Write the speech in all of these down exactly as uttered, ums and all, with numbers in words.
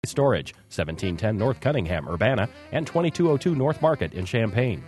Storage, seventeen ten North Cunningham, Urbana, and twenty-two oh two North Market in Champaign.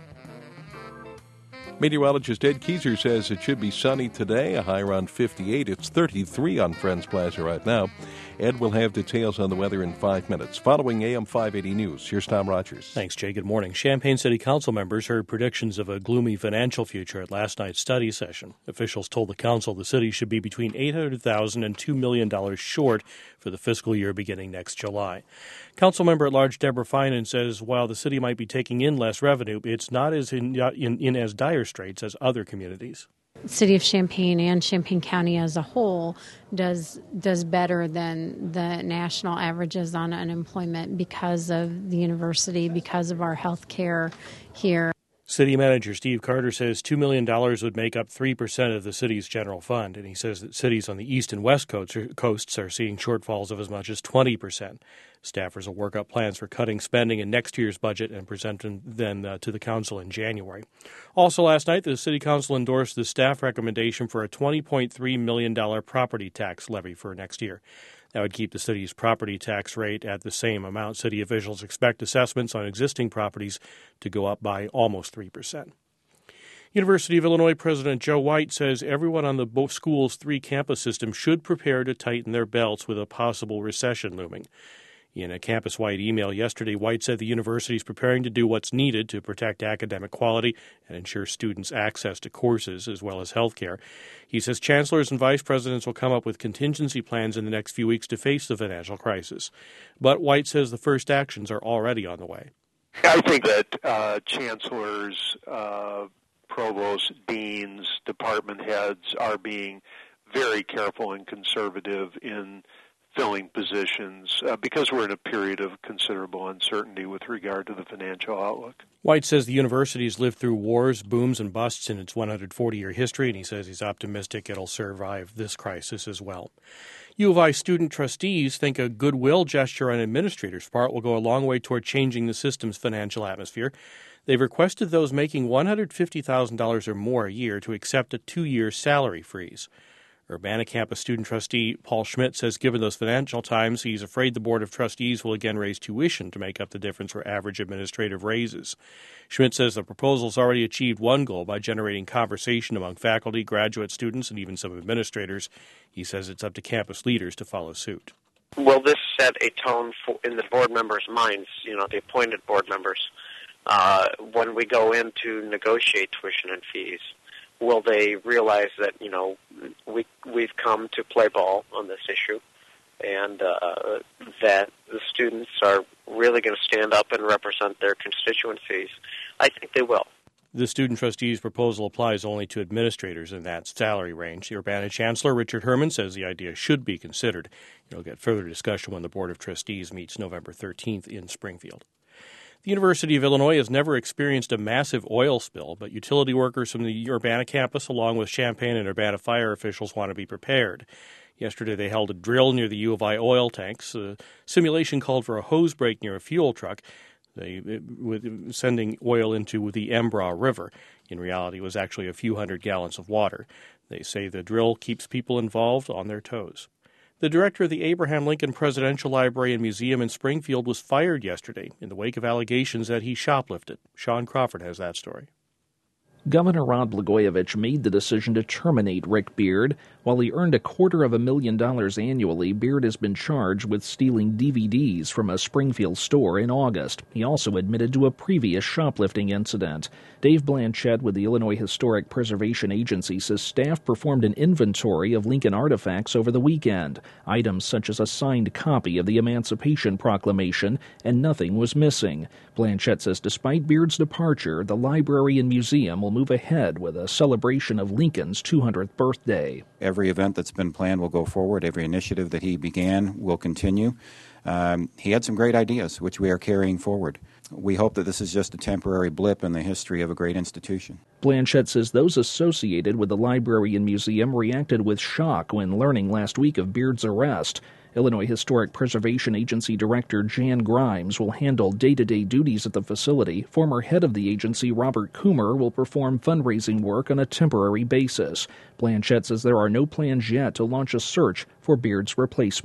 Meteorologist Ed Keyser says it should be sunny today, a high around fifty-eight. It's thirty-three on Friends Plaza right now. Ed will have details on the weather in five minutes. Following A M five eighty News, here's Tom Rogers. Thanks, Jay. Good morning. Champaign City Council members heard predictions of a gloomy financial future at last night's study session. Officials told the council the city should be between eight hundred thousand dollars and two million dollars short for the fiscal year beginning next July. Council member at large Deborah Finan says while the city might be taking in less revenue, it's not as in, in, in as dire straits as other communities. City of Champaign and Champaign County as a whole does does better than the national averages on unemployment because of the university, because of our health care here. City Manager Steve Carter says two million dollars would make up three percent of the city's general fund, and he says that cities on the east and west coasts are seeing shortfalls of as much as twenty percent. Staffers will work up plans for cutting spending in next year's budget and present them uh, to the council in January. Also last night, the city council endorsed the staff recommendation for a twenty point three million dollars property tax levy for next year. That would keep the city's property tax rate at the same amount. City officials expect assessments on existing properties to go up by almost three percent. University of Illinois President Joe White says everyone on the school's three-campus system should prepare to tighten their belts with a possible recession looming. In a campus-wide email yesterday, White said the university is preparing to do what's needed to protect academic quality and ensure students' access to courses as well as health care. He says chancellors and vice presidents will come up with contingency plans in the next few weeks to face the financial crisis. But White says the first actions are already on the way. I think that uh, chancellors, uh, provosts, deans, department heads are being very careful and conservative in filling positions uh, because we're in a period of considerable uncertainty with regard to the financial outlook. White says the university has lived through wars, booms, and busts in its one hundred forty year history, and he says he's optimistic it'll survive this crisis as well. U of I student trustees think a goodwill gesture on administrators' part will go a long way toward changing the system's financial atmosphere. They've requested those making one hundred fifty thousand dollars or more a year to accept a two-year salary freeze. Urbana campus student trustee Paul Schmidt says given those financial times, he's afraid the Board of Trustees will again raise tuition to make up the difference for average administrative raises. Schmidt says the proposal's already achieved one goal by generating conversation among faculty, graduate students, and even some administrators. He says it's up to campus leaders to follow suit. Will this set a tone for, in the board members' minds, you know, the appointed board members, uh, when we go in to negotiate tuition and fees? Will they realize that, you know, we, we've come to play ball on this issue and uh, that the students are really going to stand up and represent their constituencies? I think they will. The student trustees' proposal applies only to administrators in that salary range. The Urbana Chancellor, Richard Herman, says the idea should be considered. You'll get further discussion when the Board of Trustees meets November thirteenth in Springfield. The University of Illinois has never experienced a massive oil spill, but utility workers from the Urbana campus, along with Champaign and Urbana fire officials, want to be prepared. Yesterday, they held a drill near the U of I oil tanks. The simulation called for a hose break near a fuel truck, they, with, sending oil into the Embrah River. In reality, it was actually a few hundred gallons of water. They say the drill keeps people involved on their toes. The director of the Abraham Lincoln Presidential Library and Museum in Springfield was fired yesterday in the wake of allegations that he shoplifted. Sean Crawford has that story. Governor Rod Blagojevich made the decision to terminate Rick Beard. While he earned a quarter of a million dollars annually, Beard has been charged with stealing D V Ds from a Springfield store in August. He also admitted to a previous shoplifting incident. Dave Blanchett with the Illinois Historic Preservation Agency says staff performed an inventory of Lincoln artifacts over the weekend. Items such as a signed copy of the Emancipation Proclamation, and nothing was missing. Blanchett says despite Beard's departure, the library and museum will move ahead with a celebration of Lincoln's two hundredth birthday. Every event that's been planned will go forward. Every initiative that he began will continue. Um, he had some great ideas, which we are carrying forward. We hope that this is just a temporary blip in the history of a great institution. Blanchett says those associated with the library and museum reacted with shock when learning last week of Beard's arrest. Illinois Historic Preservation Agency Director Jan Grimes will handle day-to-day duties at the facility. Former head of the agency, Robert Coomer, will perform fundraising work on a temporary basis. Blanchett says there are no plans yet to launch a search for Beard's replacement.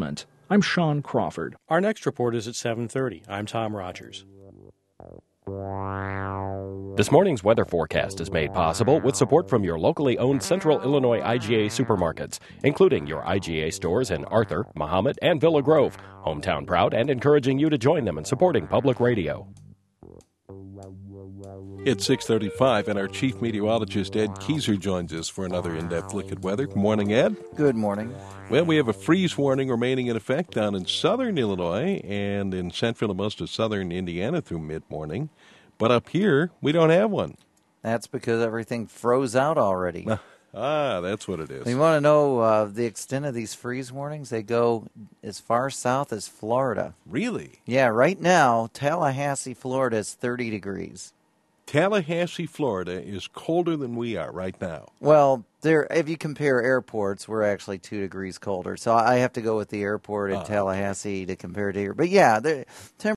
I'm Sean Crawford. Our next report is at seven thirty. I'm Tom Rogers. This morning's weather forecast is made possible with support from your locally owned Central Illinois I G A supermarkets, including your I G A stores in Arthur, Mahomet, and Villa Grove. Hometown proud and encouraging you to join them in supporting public radio. It's six thirty-five, and our chief meteorologist, Ed Keyser, joins us for another in-depth look at weather. Good morning, Ed. Good morning. Well, we have a freeze warning remaining in effect down in southern Illinois and in central and most of southern Indiana through mid-morning. But up here, we don't have one. That's because everything froze out already. Ah, that's what it is. You want to know uh, the extent of these freeze warnings? They go as far south as Florida. Really? Yeah, right now, Tallahassee, Florida is thirty degrees. Tallahassee, Florida is colder than we are right now. Well, there. If you compare airports, we're actually two degrees colder. So I have to go with the airport in uh, Tallahassee to compare to here. But yeah, the